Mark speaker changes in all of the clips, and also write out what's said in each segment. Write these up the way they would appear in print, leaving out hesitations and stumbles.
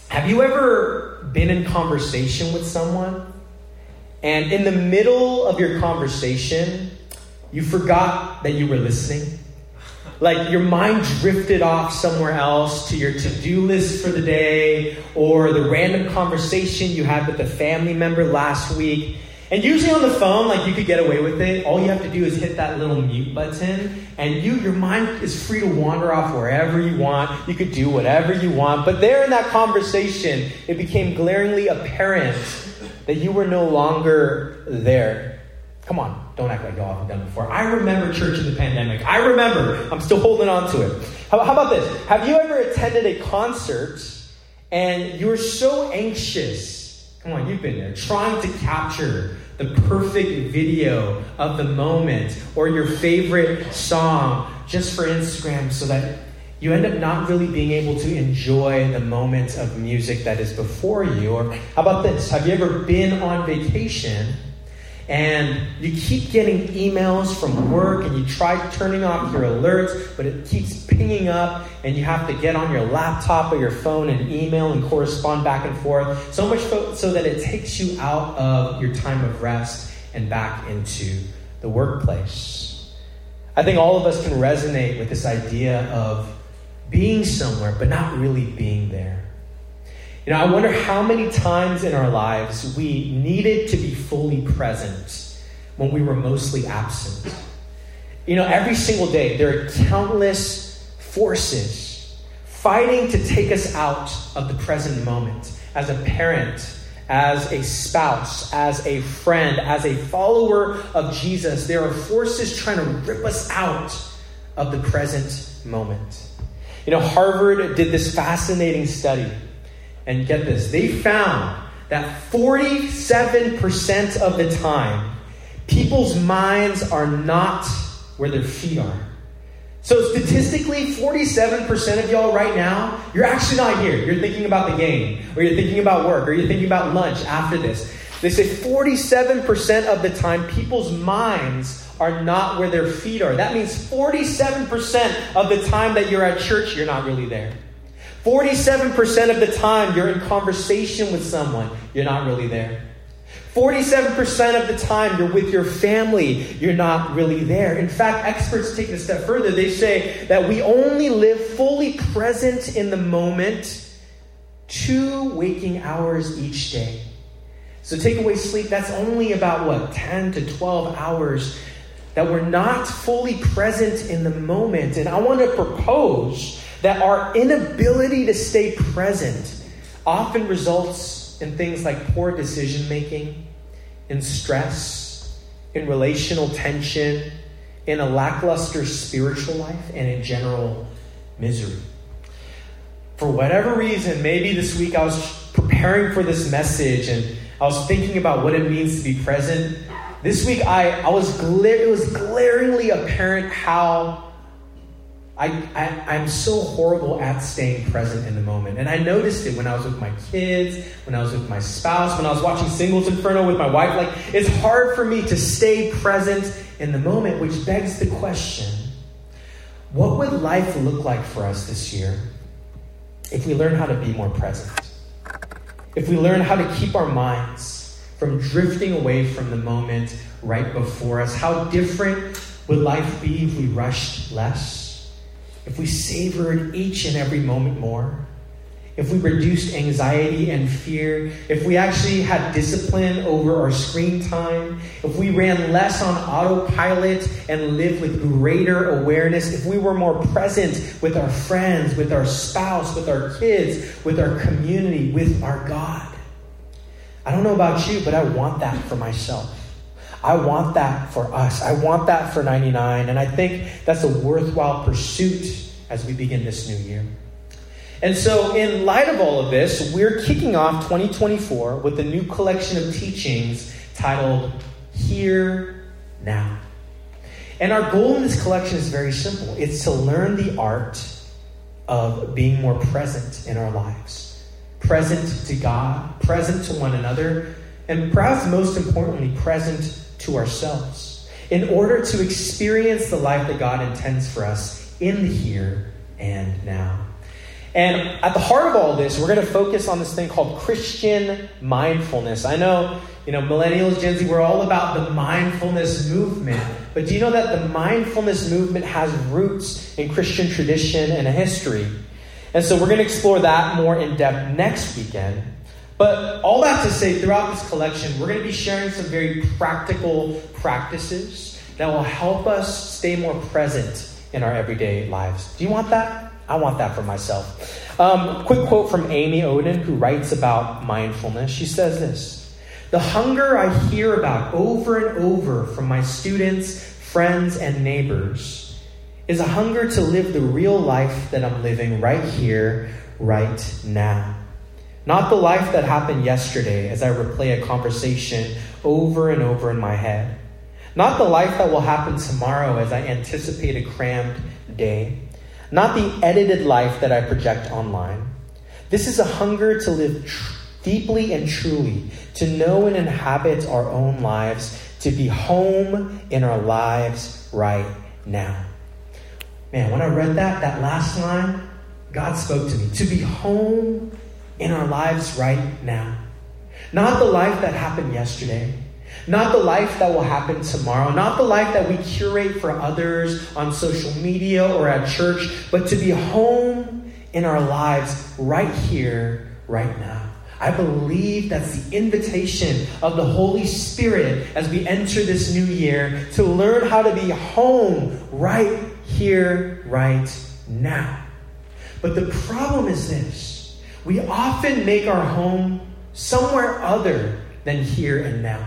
Speaker 1: Have you ever been in conversation with someone, and in the middle of your conversation, you forgot that you were listening? Like your mind drifted off somewhere else to your to-do list for the day, or the random conversation you had with a family member last week. And usually on the phone, like you could get away with it. All you have to do is hit that little mute button, and your mind is free to wander off wherever you want. You could do whatever you want. But there in that conversation, it became glaringly apparent that you were no longer there. Come on, don't act like y'all haven't done it before. I remember church in the pandemic. I remember. I'm still holding on to it. How about this? Have you ever attended a concert and you were so anxious? Come on, you've been there. Trying to capture the perfect video of the moment or your favorite song just for Instagram, so that you end up not really being able to enjoy the moment of music that is before you. Or how about this? Have you ever been on vacation and you keep getting emails from work and you try turning off your alerts, but it keeps pinging up and you have to get on your laptop or your phone and email and correspond back and forth, so much so that it takes you out of your time of rest and back into the workplace? I think all of us can resonate with this idea of being somewhere but not really being there. You know, I wonder how many times in our lives we needed to be fully present when we were mostly absent. You know, every single day there are countless forces fighting to take us out of the present moment. As a parent, as a spouse, as a friend, as a follower of Jesus, there are forces trying to rip us out of the present moment. You know, Harvard did this fascinating study. And get this, they found that 47% of the time, people's minds are not where their feet are. So statistically, 47% of y'all right now, you're actually not here. You're thinking about the game, or you're thinking about work, or you're thinking about lunch after this. They say 47% of the time, people's minds are not where their feet are. That means 47% of the time that you're at church, you're not really there. 47% of the time you're in conversation with someone, you're not really there. 47% of the time you're with your family, you're not really there. In fact, experts take it a step further. They say that we only live fully present in the moment 2 waking hours each day. So take away sleep, that's only about 10 to 12 hours that we're not fully present in the moment. And I want to propose that our inability to stay present often results in things like poor decision making, in stress, in relational tension, in a lackluster spiritual life, and in general misery. For whatever reason, maybe this week I was preparing for this message and I was thinking about what it means to be present. This week it was glaringly apparent how I'm so horrible at staying present in the moment. And I noticed it when I was with my kids, when I was with my spouse, when I was watching Singles Inferno with my wife. Like, it's hard for me to stay present in the moment, which begs the question, what would life look like for us this year if we learn how to be more present? If we learn how to keep our minds from drifting away from the moment right before us? How different would life be if we rushed less? If we savored each and every moment more? If we reduced anxiety and fear? If we actually had discipline over our screen time? If we ran less on autopilot and lived with greater awareness? If we were more present with our friends, with our spouse, with our kids, with our community, with our God? I don't know about you, but I want that for myself. I want that for us. I want that for 99. And I think that's a worthwhile pursuit as we begin this new year. And so in light of all of this, we're kicking off 2024 with a new collection of teachings titled Here Now. And our goal in this collection is very simple. It's to learn the art of being more present in our lives. Present to God, present to one another, and perhaps most importantly, present to ourselves, in order to experience the life that God intends for us in the here and now. And at the heart of all this, we're going to focus on this thing called Christian mindfulness. I know, millennials, Gen Z, we're all about the mindfulness movement. But do you know that the mindfulness movement has roots in Christian tradition and history? And so we're going to explore that more in depth next weekend. But all that to say, throughout this collection, we're going to be sharing some very practical practices that will help us stay more present in our everyday lives. Do you want that? I want that for myself. Quick quote from Amy Oden, who writes about mindfulness. She says this: "The hunger I hear about over and over from my students, friends, and neighbors is a hunger to live the real life that I'm living right here, right now. Not the life that happened yesterday as I replay a conversation over and over in my head. Not the life that will happen tomorrow as I anticipate a crammed day. Not the edited life that I project online. This is a hunger to live deeply and truly, to know and inhabit our own lives, to be home in our lives right now." Man, when I read that last line, God spoke to me. To be home in our lives right now. Not the life that happened yesterday. Not the life that will happen tomorrow. Not the life that we curate for others on social media or at church. But to be home in our lives right here, right now. I believe that's the invitation of the Holy Spirit as we enter this new year, to learn how to be home right here, right now. But the problem is this: we often make our home somewhere other than here and now.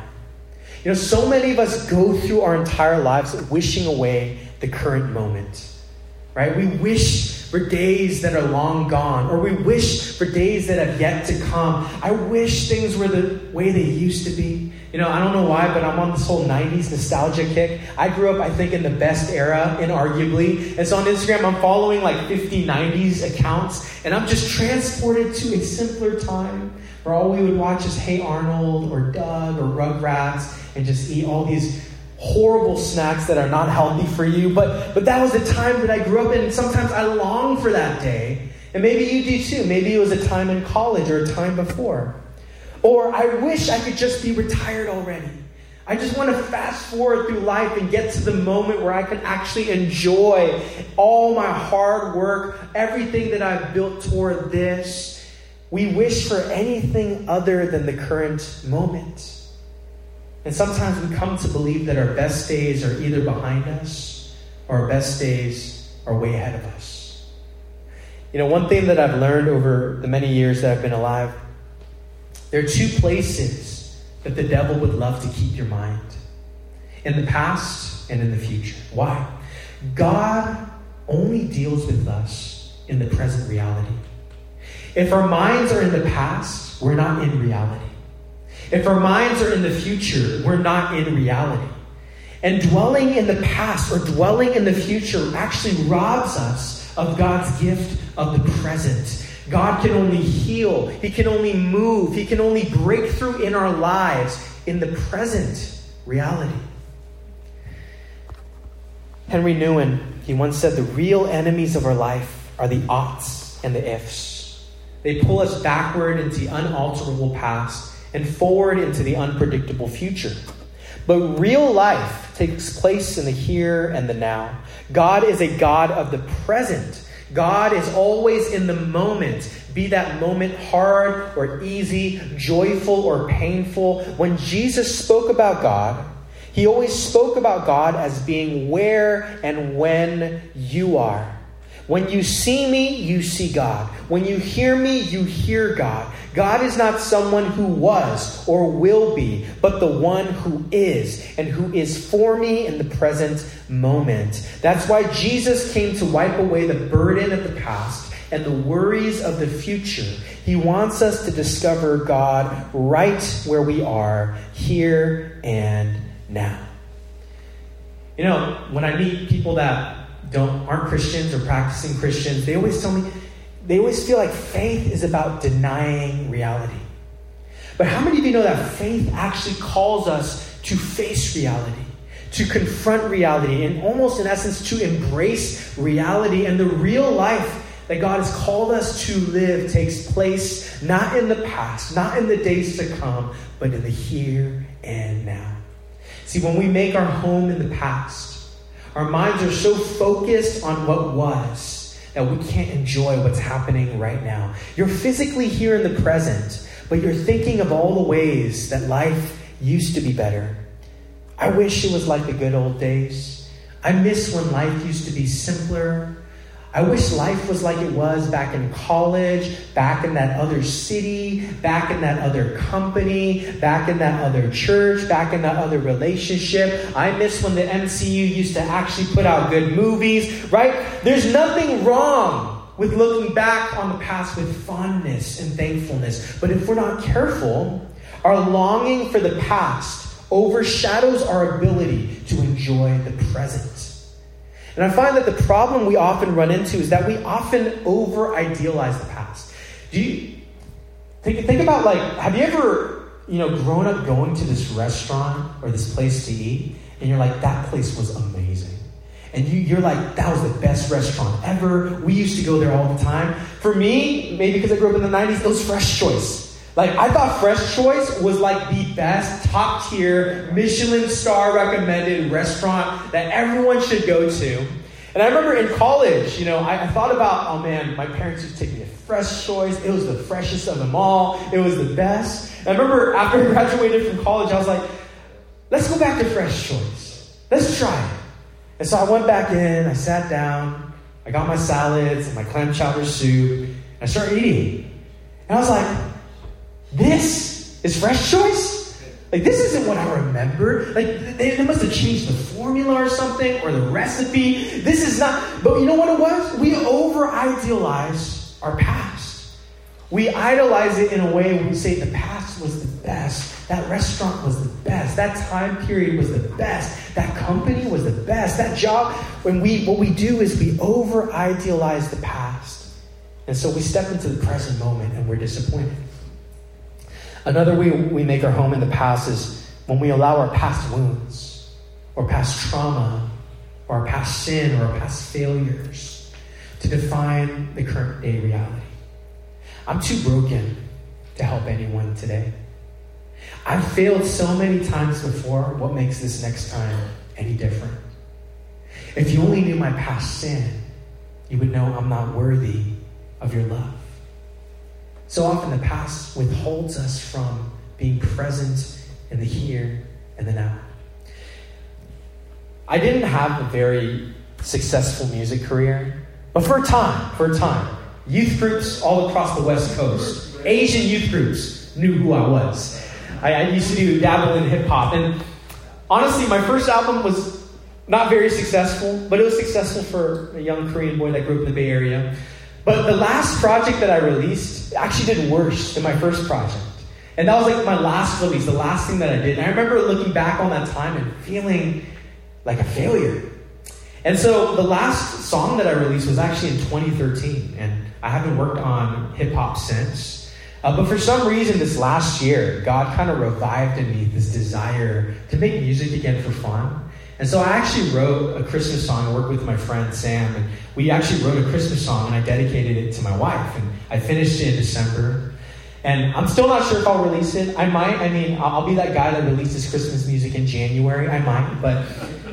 Speaker 1: So many of us go through our entire lives wishing away the current moment, right? We wish for days that are long gone, or we wish for days that have yet to come. I wish things were the way they used to be. I don't know why, but I'm on this whole 90s nostalgia kick. I grew up, I think, in the best era, inarguably. And so on Instagram, I'm following like 50 90s accounts, and I'm just transported to a simpler time where all we would watch is Hey Arnold or Doug or Rugrats and just eat all these horrible snacks that are not healthy for you. But that was the time that I grew up in, and sometimes I long for that day. And maybe you do too. Maybe it was a time in college or a time before. Or I wish I could just be retired already. I just want to fast forward through life and get to the moment where I can actually enjoy all my hard work, everything that I've built toward this. We wish for anything other than the current moment. And sometimes we come to believe that our best days are either behind us or our best days are way ahead of us. One thing that I've learned over the many years that I've been alive, there are two places that the devil would love to keep your mind: in the past and in the future. Why? God only deals with us in the present reality. If our minds are in the past, we're not in reality. If our minds are in the future, we're not in reality. And dwelling in the past or dwelling in the future actually robs us of God's gift of the present. God can only heal. He can only move. He can only break through in our lives in the present reality. Henry Nouwen, he once said, the real enemies of our life are the oughts and the ifs. They pull us backward into the unalterable past and forward into the unpredictable future. But real life takes place in the here and the now. God is a God of the present. God is always in the moment, be that moment hard or easy, joyful or painful. When Jesus spoke about God, he always spoke about God as being where and when you are. When you see me, you see God. When you hear me, you hear God. God is not someone who was or will be, but the one who is and who is for me in the present moment. That's why Jesus came to wipe away the burden of the past and the worries of the future. He wants us to discover God right where we are, here and now. You know, when I meet people that aren't Christians or practicing Christians, they always tell me, they always feel like faith is about denying reality. But how many of you know that faith actually calls us to face reality, to confront reality, and almost in essence to embrace reality and the real life that God has called us to live takes place not in the past, not in the days to come, but in the here and now. See, when we make our home in the past, our minds are so focused on what was that we can't enjoy what's happening right now. You're physically here in the present, but you're thinking of all the ways that life used to be better. I wish it was like the good old days. I miss when life used to be simpler. I wish life was like it was back in college, back in that other city, back in that other company, back in that other church, back in that other relationship. I miss when the MCU used to actually put out good movies, right? There's nothing wrong with looking back on the past with fondness and thankfulness. But if we're not careful, our longing for the past overshadows our ability to enjoy the present. And I find that the problem we often run into is that we often over-idealize the past. Do you think about, like, have you ever, grown up going to this restaurant or this place to eat, and you're like, that place was amazing. And you're like, that was the best restaurant ever. We used to go there all the time. For me, maybe because I grew up in the 90s, it was Fresh Choice. Like, I thought Fresh Choice was like the best, top tier, Michelin star recommended restaurant that everyone should go to. And I remember in college, I thought about, oh man, my parents used to take me to Fresh Choice. It was the freshest of them all. It was the best. And I remember after I graduated from college, I was like, let's go back to Fresh Choice. Let's try it. And so I went back in, I sat down, I got my salads and my clam chowder soup, and I started eating. And I was like, this is Fresh Choice? Like, this isn't what I remember. Like, they must have changed the formula or something, or the recipe. This is not... But you know what it was? We over-idealize our past. We idolize it in a way where we say the past was the best. That restaurant was the best. That time period was the best. That company was the best. That job... What we do is we over-idealize the past. And so we step into the present moment and we're disappointed. Another way we make our home in the past is when we allow our past wounds, or past trauma, or our past sin, or our past failures to define the current day reality. I'm too broken to help anyone today. I've failed so many times before. What makes this next time any different? If you only knew my past sin, you would know I'm not worthy of your love. So often the past withholds us from being present in the here and the now. I didn't have a very successful music career, but for a time, youth groups all across the West Coast, Asian youth groups knew who I was. I used to dabble in hip hop, and honestly, my first album was not very successful, but it was successful for a young Korean boy that grew up in the Bay Area. But the last project that I released actually did worse than my first project. And that was like my last release, the last thing that I did. And I remember looking back on that time and feeling like a failure. And so the last song that I released was actually in 2013. And I haven't worked on hip hop since. But for some reason this last year, God kind of revived in me this desire to make music again for fun. And so I actually wrote a Christmas song. I worked with my friend Sam, and we actually wrote a Christmas song, and I dedicated it to my wife. And I finished it in December. And I'm still not sure if I'll release it. I might. I'll be that guy that releases Christmas music in January. I might. But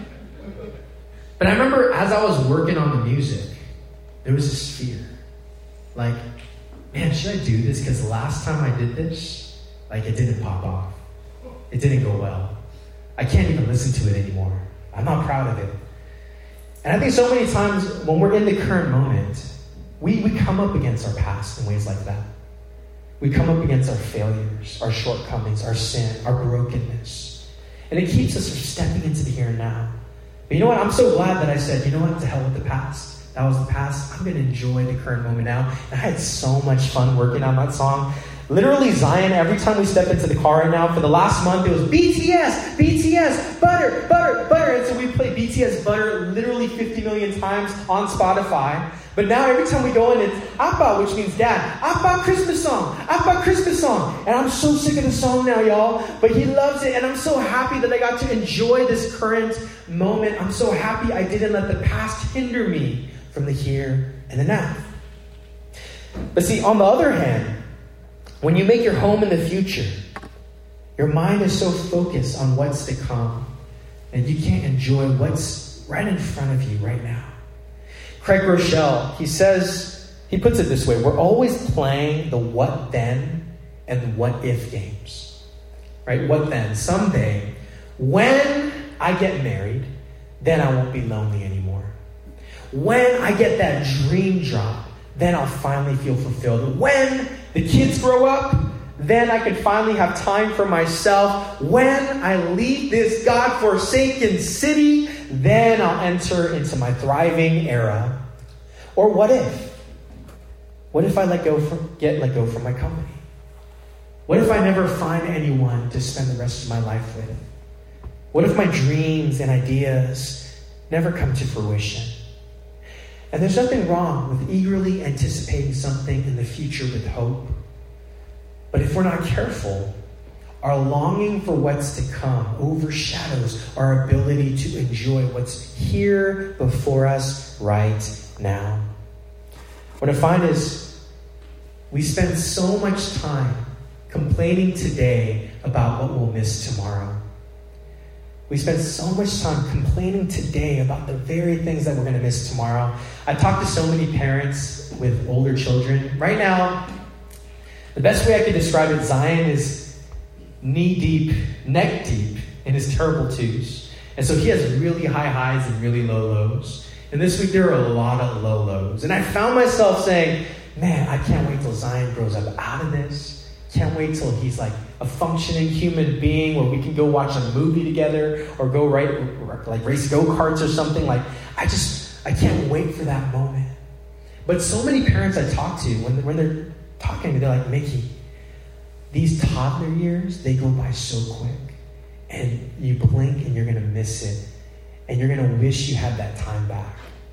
Speaker 1: I remember as I was working on the music, there was this fear. Like, man, should I do this? Because the last time I did this, it didn't pop off. It didn't go well. I can't even listen to it anymore. I'm not proud of it. And I think so many times when we're in the current moment, we come up against our past in ways like that. We come up against our failures, our shortcomings, our sin, our brokenness. And it keeps us from stepping into the here and now. But you know what? I'm so glad that I said, you know what? To hell with the past. That was the past. I'm going to enjoy the current moment now. And I had so much fun working on that song. Literally, Zion, every time we step into the car right now, for the last month, it was BTS, Butter. And so we play BTS Butter literally 50 million times on Spotify. But now every time we go in, it's Appa, which means dad. Appa Christmas song. And I'm so sick of the song now, y'all. But he loves it. And I'm so happy that I got to enjoy this current moment. I'm so happy I didn't let the past hinder me from the here and the now. But see, on the other hand, when you make your home in the future, your mind is so focused on what's to come that you can't enjoy what's right in front of you right now. Craig Rochelle, he puts it this way: we're always playing the what then and what if games. Right? What then? Someday, when I get married, then I won't be lonely anymore. When I get that dream job, then I'll finally feel fulfilled. When the kids grow up, then I can finally have time for myself. When I leave this God-forsaken city, then I'll enter into my thriving era. Or what if? What if I get let go from my company? What if I never find anyone to spend the rest of my life with? What if my dreams and ideas never come to fruition? And there's nothing wrong with eagerly anticipating something in the future with hope. But if we're not careful, our longing for what's to come overshadows our ability to enjoy what's here before us right now. What I find is we spend so much time complaining today about what we'll miss tomorrow. We spend so much time complaining today about the very things that we're going to miss tomorrow. I talk to so many parents with older children. Right now, the best way I could describe it, Zion is knee-deep, neck-deep in his terrible twos. And so he has really high highs and really low lows. And this week there are a lot of low lows. And I found myself saying, man, I can't wait till Zion grows up out of this. Can't wait till he's like a functioning human being where we can go watch a movie together or go race go-karts or something. I can't wait for that moment. But so many parents I talk to, when they're talking to me, they're like, Mickey, these toddler years, they go by so quick. And you blink and you're going to miss it. And you're going to wish you had that time back.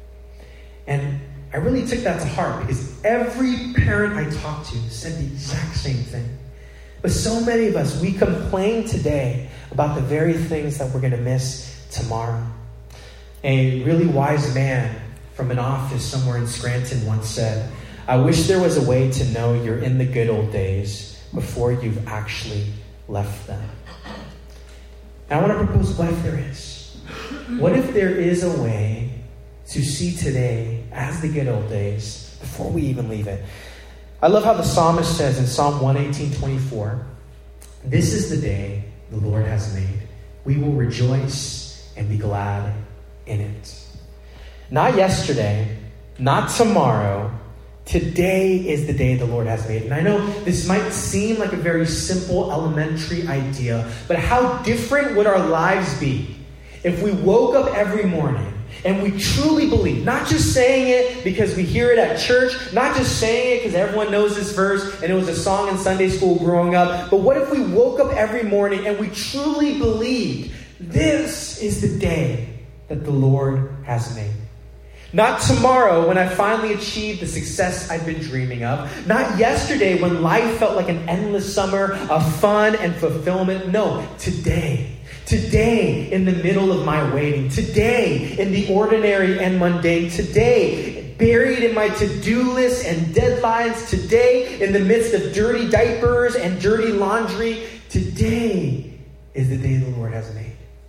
Speaker 1: And I really took that to heart because every parent I talked to said the exact same thing. But so many of us, we complain today about the very things that we're going to miss tomorrow. A really wise man from an office somewhere in Scranton once said, I wish there was a way to know you're in the good old days before you've actually left them. And I want to propose, what if there is? What if there is a way to see today as the good old days before we even leave it? I love how the psalmist says in Psalm 118:24, this is the day the Lord has made. We will rejoice and be glad in it. Not yesterday, not tomorrow. Today is the day the Lord has made. And I know this might seem like a very simple, elementary idea, but how different would our lives be if we woke up every morning and we truly believe, not just saying it because we hear it at church, not just saying it because everyone knows this verse and it was a song in Sunday school growing up, but what if we woke up every morning and we truly believed this is the day that the Lord has made? Not tomorrow when I finally achieved the success I've been dreaming of. Not yesterday when life felt like an endless summer of fun and fulfillment. No, today. Today in the middle of my waiting. Today in the ordinary and mundane. Today buried in my to-do list and deadlines. Today in the midst of dirty diapers and dirty laundry. Today is the day the Lord has made.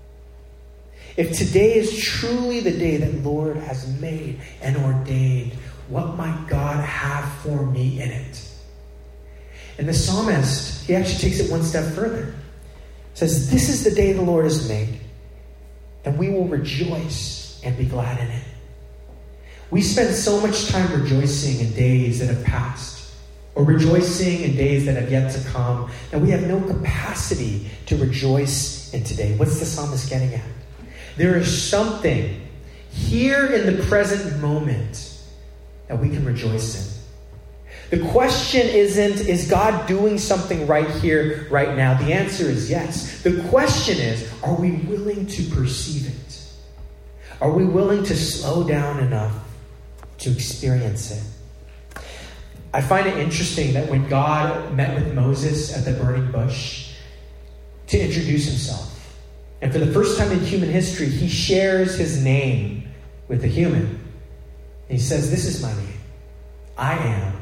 Speaker 1: If today is truly the day that Lord has made and ordained, what might God have for me in it? And the psalmist, he actually takes it one step further. Says, this is the day the Lord has made, and we will rejoice and be glad in it. We spend so much time rejoicing in days that have passed, or rejoicing in days that have yet to come, and we have no capacity to rejoice in today. What's the psalmist getting at? There is something here in the present moment that we can rejoice in. The question isn't, is God doing something right here, right now? The answer is yes. The question is, are we willing to perceive it? Are we willing to slow down enough to experience it? I find it interesting that when God met with Moses at the burning bush to introduce himself, and for the first time in human history, he shares his name with a human. And he says, this is my name. I am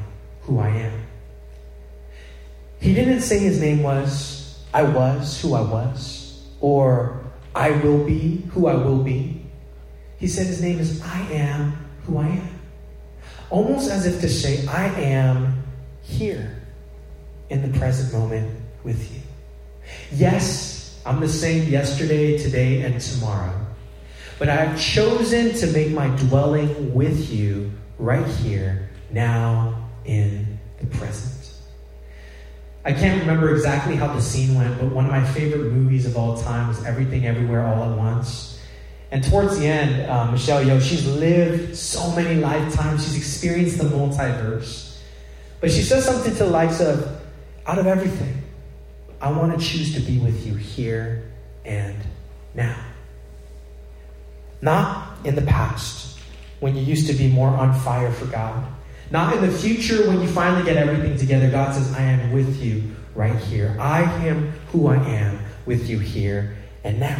Speaker 1: who I am. He didn't say his name was, I was who I was, or I will be who I will be. He said his name is, I am who I am. Almost as if to say, I am here in the present moment with you. Yes, I'm the same yesterday, today, and tomorrow. But I have chosen to make my dwelling with you right here, now, in the present. I can't remember exactly how the scene went, but one of my favorite movies of all time was Everything Everywhere All at Once. And towards the end, Michelle Yeoh, she's lived so many lifetimes. She's experienced the multiverse. But she says something to the likes of, out of everything, I want to choose to be with you here and now. Not in the past, when you used to be more on fire for God. Not in the future, when you finally get everything together. God says, I am with you right here. I am who I am with you here and now.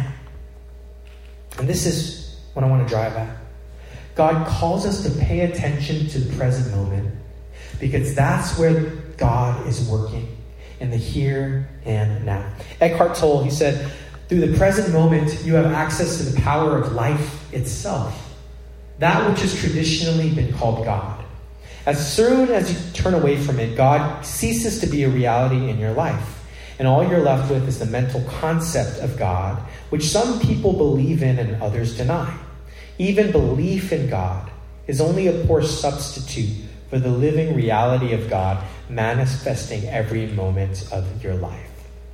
Speaker 1: And this is what I want to drive at. God calls us to pay attention to the present moment, because that's where God is working, in the here and now. Eckhart Tolle, he said, through the present moment, you have access to the power of life itself, that which has traditionally been called God. As soon as you turn away from it, God ceases to be a reality in your life. And all you're left with is the mental concept of God, which some people believe in and others deny. Even belief in God is only a poor substitute for the living reality of God manifesting every moment of your life.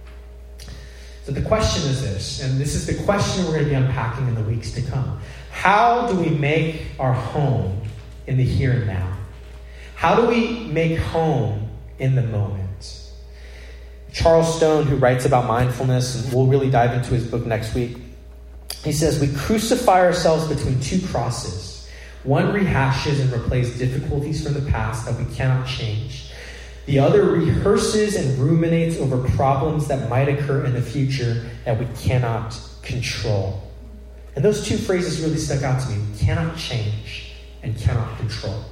Speaker 1: So the question is this, and this is the question we're going to be unpacking in the weeks to come. How do we make our home in the here and now? How do we make home in the moment? Charles Stone, who writes about mindfulness, and we'll really dive into his book next week, he says, we crucify ourselves between two crosses. One rehashes and replays difficulties from the past that we cannot change. The other rehearses and ruminates over problems that might occur in the future that we cannot control. And those two phrases really stuck out to me. We cannot change and cannot control.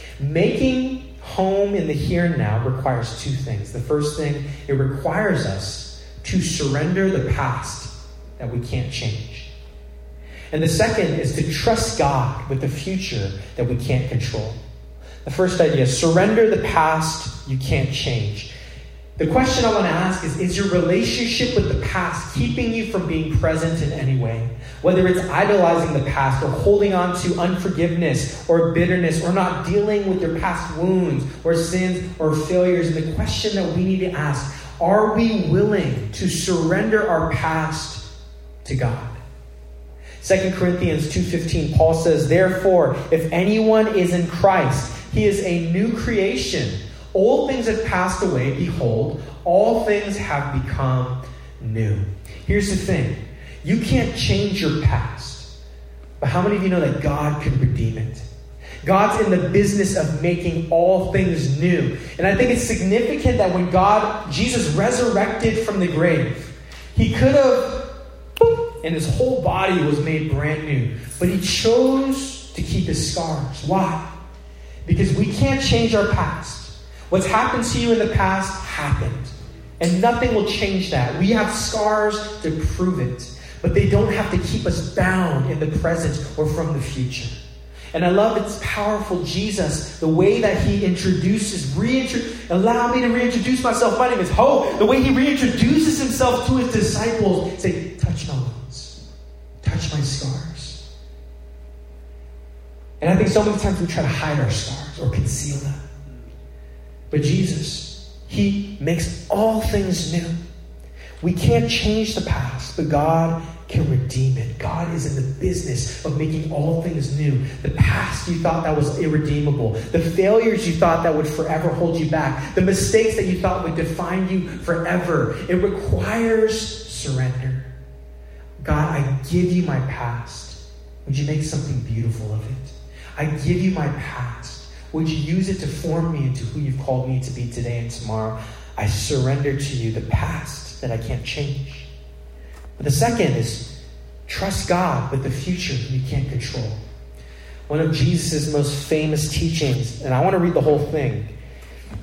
Speaker 1: Making home in the here and now requires two things. The first thing, it requires us to surrender the past that we can't change. And the second is to trust God with the future that we can't control. The first idea, surrender the past you can't change. The question I want to ask is your relationship with the past keeping you from being present in any way? Whether it's idolizing the past or holding on to unforgiveness or bitterness or not dealing with your past wounds or sins or failures. And the question that we need to ask, are we willing to surrender our past to God? 2 Corinthians 2:15, Paul says, therefore, if anyone is in Christ, he is a new creation. Old things have passed away. Behold, all things have become new. Here's the thing. You can't change your past. But how many of you know that God can redeem it? God's in the business of making all things new. And I think it's significant that when Jesus resurrected from the grave, he could have, and his whole body was made brand new. But he chose to keep his scars. Why? Because we can't change our past. What's happened to you in the past happened. And nothing will change that. We have scars to prove it. But they don't have to keep us bound in the present or from the future. And I love it's powerful. Jesus, the way that he allow me to reintroduce myself. My name is Hope. The way he reintroduces himself to his disciples. Say, touch my wounds. Touch my scars. And I think so many times we try to hide our scars or conceal them. But Jesus, he makes all things new. We can't change the past, but God can redeem it. God is in the business of making all things new. The past you thought that was irredeemable. The failures you thought that would forever hold you back. The mistakes that you thought would define you forever. It requires surrender. God, I give you my past. Would you make something beautiful of it? I give you my past. Would you use it to form me into who you've called me to be today and tomorrow? I surrender to you the past that I can't change. But the second is trust God with the future you can't control. One of Jesus' most famous teachings, and I want to read the whole thing.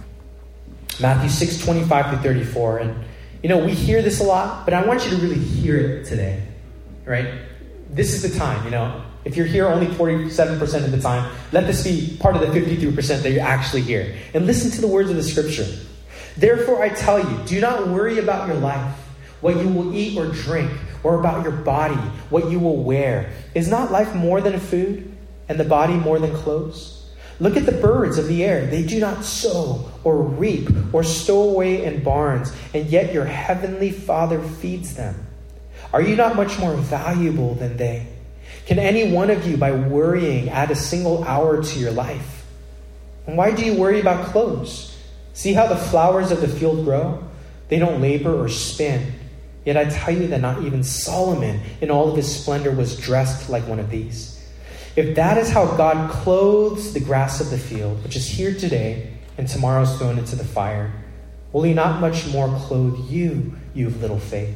Speaker 1: Matthew 6:25-34. And we hear this a lot, but I want you to really hear it today, right? This is the time, If you're here only 47% of the time, let this be part of the 53% that you're actually here. And listen to the words of the scripture. Therefore, I tell you, do not worry about your life, what you will eat or drink, or about your body, what you will wear. Is not life more than food, and the body more than clothes? Look at the birds of the air. They do not sow or reap or stow away in barns, and yet your heavenly Father feeds them. Are you not much more valuable than they? Can any one of you, by worrying, add a single hour to your life? And why do you worry about clothes? See how the flowers of the field grow? They don't labor or spin. Yet I tell you that not even Solomon in all of his splendor was dressed like one of these. If that is how God clothes the grass of the field, which is here today and tomorrow is thrown into the fire, will he not much more clothe you, you of little faith?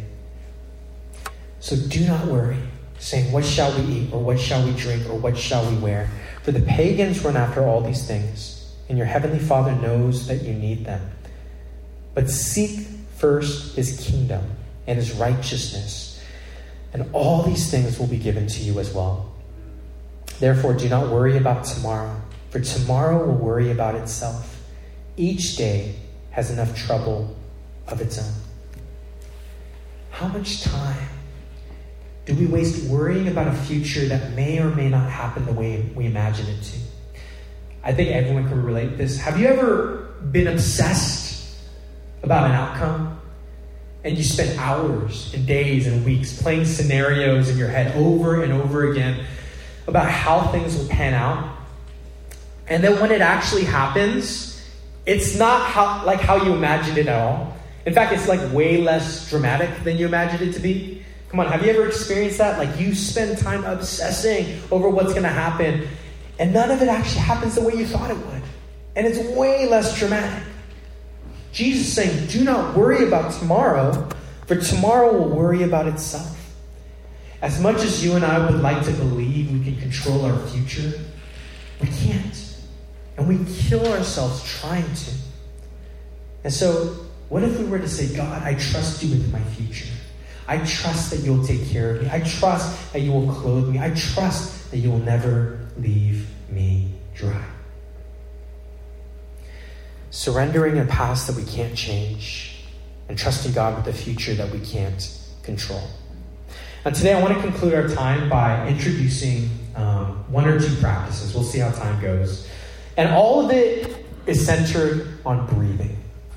Speaker 1: So do not worry, saying, what shall we eat, or what shall we drink, or what shall we wear? For the pagans run after all these things, and your heavenly Father knows that you need them. But seek first his kingdom and his righteousness, and all these things will be given to you as well. Therefore, do not worry about tomorrow, for tomorrow will worry about itself. Each day has enough trouble of its own. How much time do we waste worrying about a future that may or may not happen the way we imagine it to? I think everyone can relate to this. Have you ever been obsessed about an outcome? And you spend hours and days and weeks playing scenarios in your head over and over again about how things will pan out. And then when it actually happens, it's not how you imagined it at all. In fact, it's way less dramatic than you imagined it to be. Come on, have you ever experienced that? You spend time obsessing over what's going to happen, and none of it actually happens the way you thought it would. And it's way less dramatic. Jesus is saying, do not worry about tomorrow, for tomorrow will worry about itself. As much as you and I would like to believe we can control our future, we can't. And we kill ourselves trying to. And so, what if we were to say, God, I trust you with my future. I trust that you'll take care of me. I trust that you will clothe me. I trust that you will never leave me dry. Surrendering a past that we can't change and trusting God with a future that we can't control. And today I want to conclude our time by introducing one or two practices. We'll see how time goes. And all of it is centered on breathing.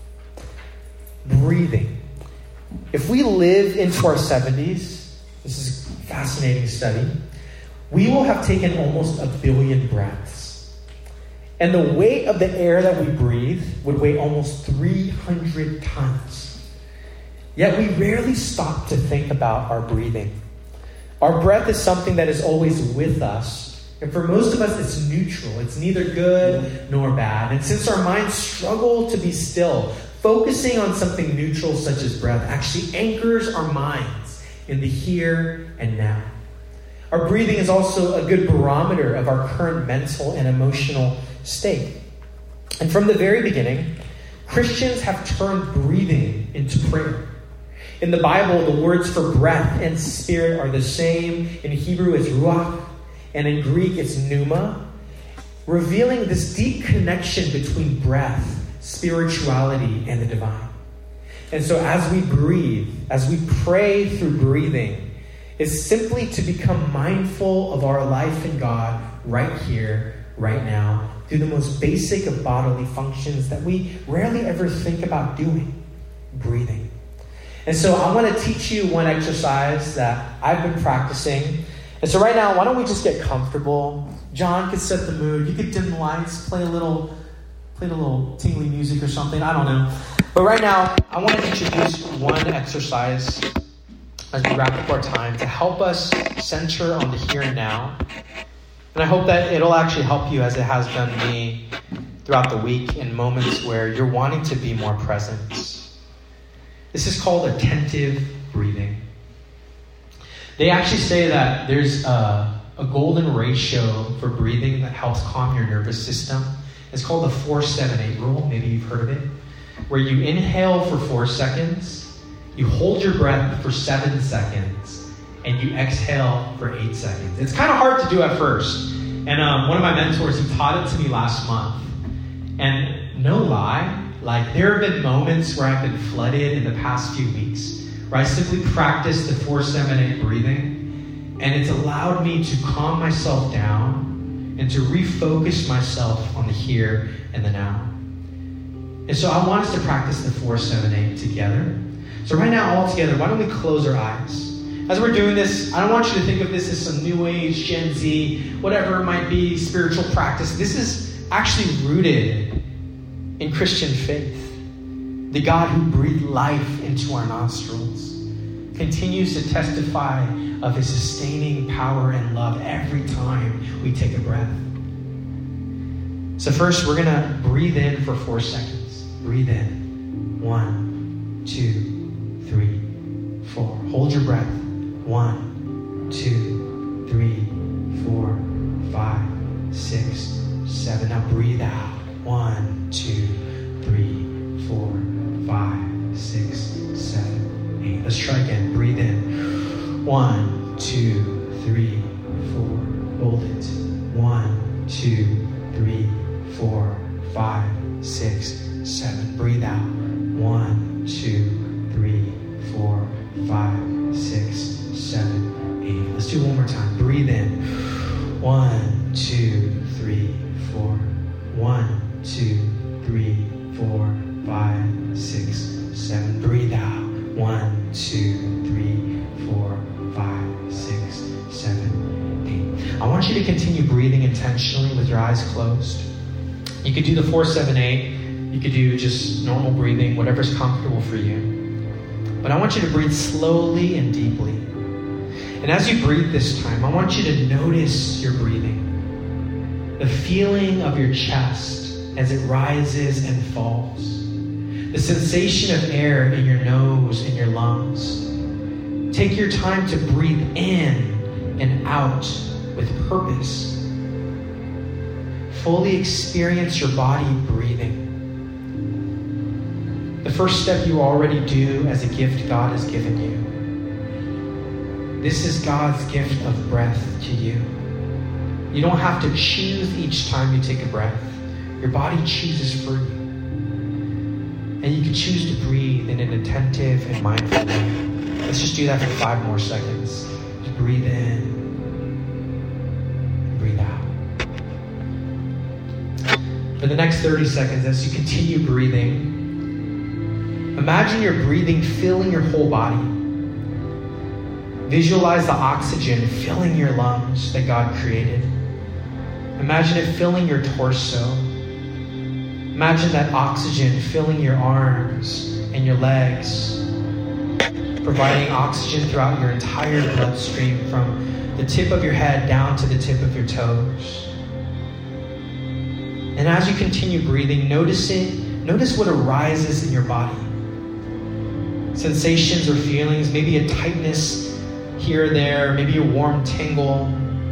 Speaker 1: Breathing. If we live into our 70s, this is a fascinating study, we will have taken almost 1 billion breaths. And the weight of the air that we breathe would weigh almost 300 tons. Yet we rarely stop to think about our breathing. Our breath is something that is always with us. And for most of us, it's neutral. It's neither good nor bad. And since our minds struggle to be still, focusing on something neutral such as breath actually anchors our minds in the here and now. Our breathing is also a good barometer of our current mental and emotional state. And from the very beginning, Christians have turned breathing into prayer. In the Bible, the words for breath and spirit are the same. In Hebrew, it's ruach, and in Greek, it's pneuma, revealing this deep connection between breath, spirituality, and the divine. And so as we breathe, as we pray through breathing, is simply to become mindful of our life in God right here, right now, through the most basic of bodily functions that we rarely ever think about doing, breathing. And so I want to teach you one exercise that I've been practicing. And so right now, why don't we just get comfortable? John could set the mood. You could dim the lights, play a little tingly music or something. I don't know. But right now, I want to introduce one exercise as we wrap up our time to help us center on the here and now. And I hope that it'll actually help you as it has done me throughout the week in moments where you're wanting to be more present. This is called attentive breathing. They actually say that there's a golden ratio for breathing that helps calm your nervous system. It's called the 4-7-8 rule. Maybe you've heard of it. where you inhale for 4 seconds, you hold your breath for 7 seconds, and you exhale for 8 seconds. It's kind of hard to do at first. And one of my mentors, he taught it to me last month. And no lie, like there have been moments where I've been flooded in the past few weeks where I simply practiced the 4-7-8 breathing, and it's allowed me to calm myself down and to refocus myself on the here and the now. And so I want us to practice the 4-7-8 together. So right now, all together, why don't we close our eyes? As we're doing this, I don't want you to think of this as some new age, Gen Z, whatever it might be, spiritual practice. This is actually rooted in Christian faith. The God who breathed life into our nostrils continues to testify of his sustaining power and love every time we take a breath. So first, we're going to breathe in for 4 seconds. Breathe in. 1, 2, 3, 4. Hold your breath. 1, 2, 3, 4, 5, 6, 7. Now breathe out. 1, 2, 3, 4, 5, 6, 7, 8. Let's try again. Breathe in. 1, 2, 3, 4. Hold it. 1, 2, 3, 4, 5, 6, 7. Breathe out. 1, 2, 3, 4, 5, 6, 7, 8. Let's do it one more time. Breathe in. 1, 2, 3, 4. 1, 2, 3, 4, 5, 6, 7. Breathe out. 1, 2, 3, 4, 5, 6, 7, 8. I want you to continue breathing intentionally with your eyes closed. You could do the 4-7-8. You could do just normal breathing, whatever's comfortable for you. But I want you to breathe slowly and deeply. And as you breathe this time, I want you to notice your breathing. The feeling of your chest as it rises and falls. The sensation of air in your nose and your lungs. Take your time to breathe in and out with purpose. Fully experience your body breathing. The first step you already do as a gift God has given you. This is God's gift of breath to you. You don't have to choose each time you take a breath. Your body chooses for you. And you can choose to breathe in an attentive and mindful way. Let's just do that for 5 more seconds. Just breathe in and breathe out. For the next 30 seconds, as you continue breathing, imagine your breathing filling your whole body. Visualize the oxygen filling your lungs that God created. Imagine it filling your torso. Imagine that oxygen filling your arms and your legs, providing oxygen throughout your entire bloodstream from the tip of your head down to the tip of your toes. And as you continue breathing, notice what arises in your body. Sensations or feelings, maybe a tightness here or there, maybe a warm tingle.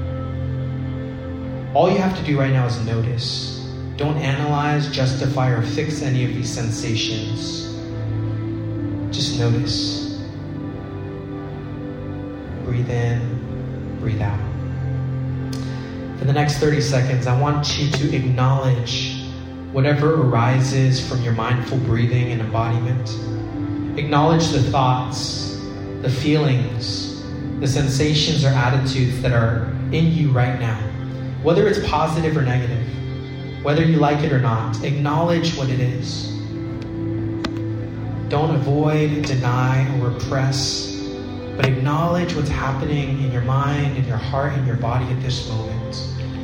Speaker 1: All you have to do right now is notice. Don't analyze, justify, or fix any of these sensations. Just notice. Breathe in, breathe out. For the next 30 seconds, I want you to acknowledge whatever arises from your mindful breathing and embodiment. Acknowledge the thoughts, the feelings, the sensations or attitudes that are in you right now. Whether it's positive or negative, whether you like it or not, acknowledge what it is. Don't avoid, deny, or repress, but acknowledge what's happening in your mind, in your heart, in your body at this moment.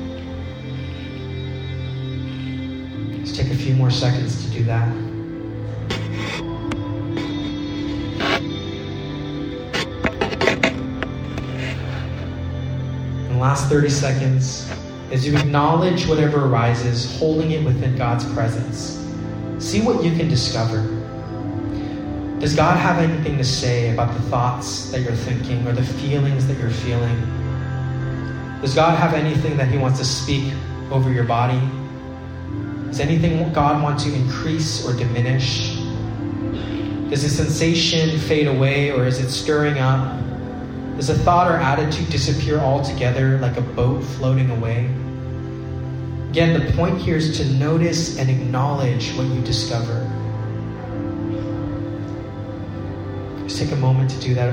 Speaker 1: Let's take a few more seconds to do that. In the last 30 seconds, as you acknowledge whatever arises, holding it within God's presence, see what you can discover. Does God have anything to say about the thoughts that you're thinking or the feelings that you're feeling? Does God have anything that he wants to speak over your body? Does anything God want to increase or diminish? Does the sensation fade away, or is it stirring up? Does a thought or attitude disappear altogether like a boat floating away? Again, the point here is to notice and acknowledge what you discover. Just take a moment to do that.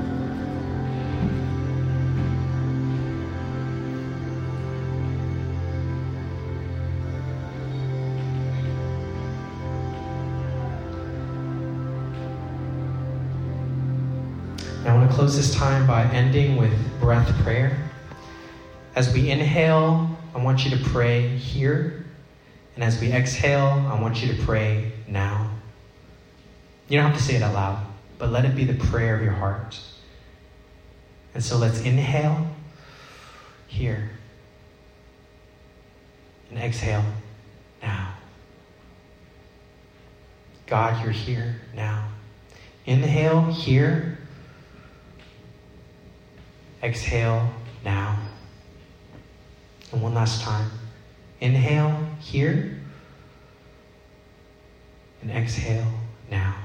Speaker 1: And I want to close this time by ending with breath prayer. As we inhale, I want you to pray here. And as we exhale, I want you to pray now. You don't have to say it out loud, but let it be the prayer of your heart. And so let's inhale here. And exhale now. God, you're here now. Inhale here. Exhale now. And one last time. Inhale here. And exhale now.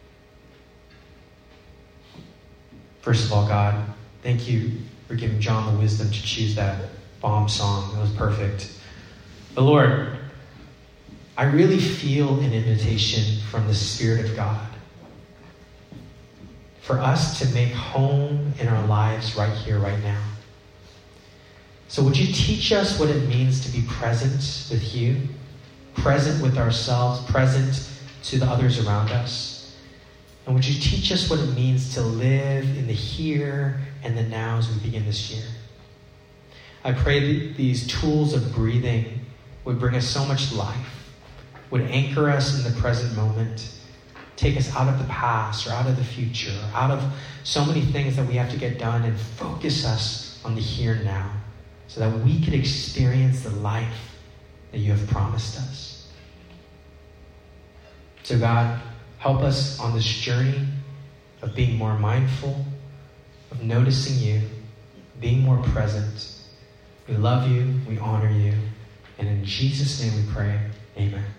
Speaker 1: First of all, God, thank you for giving John the wisdom to choose that bomb song. It was perfect. But Lord, I really feel an invitation from the Spirit of God for us to make home in our lives right here, right now. So would you teach us what it means to be present with you, present with ourselves, present to the others around us? And would you teach us what it means to live in the here and the now as we begin this year? I pray that these tools of breathing would bring us so much life, would anchor us in the present moment, take us out of the past or out of the future, or out of so many things that we have to get done, and focus us on the here and now so that we could experience the life that you have promised us. So God, help us on this journey of being more mindful, of noticing you, being more present. We love you, we honor you, and in Jesus' name we pray, amen.